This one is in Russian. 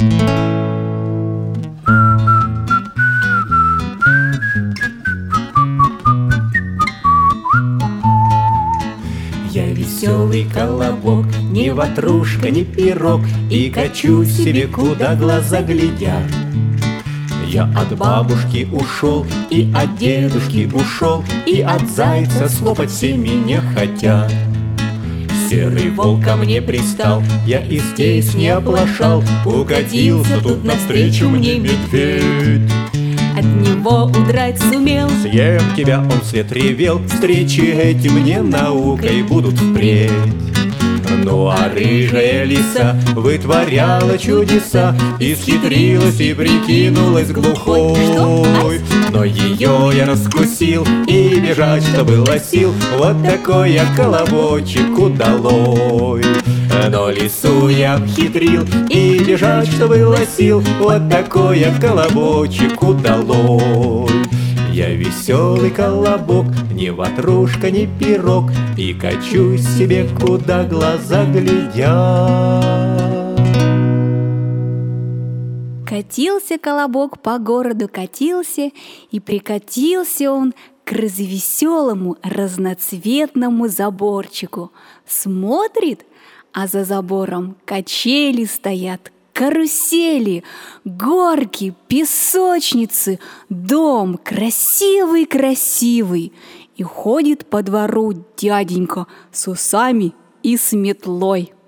Я веселый колобок, ни ватрушка, ни пирог, и качусь себе, куда глаза глядят. Я от бабушки ушел, и от дедушки ушел, и от зайца слопать все меня хотят. Серый волк ко мне пристал, я и здесь не оплошал, укатился тут навстречу мне медведь. От него удрать сумел, съем тебя, он вслед ревел, встречи эти мне наукой будут впредь. Ну а рыжая лиса вытворяла чудеса, исхитрилась и прикинулась глухой. Но ее я раскусил, и бежать, что было сил, вот такой я колобочек удалой. Но лису я обхитрил, и бежать, что было сил, вот такой я колобочек удалой. Я веселый колобок, ни ватрушка, ни пирог, и качусь себе, куда глаза глядят. Катился колобок по городу, катился, и прикатился он к развеселому разноцветному заборчику. Смотрит, а за забором качели стоят, карусели, горки, песочницы, дом красивый-красивый. И ходит по двору дяденька с усами и с метлой.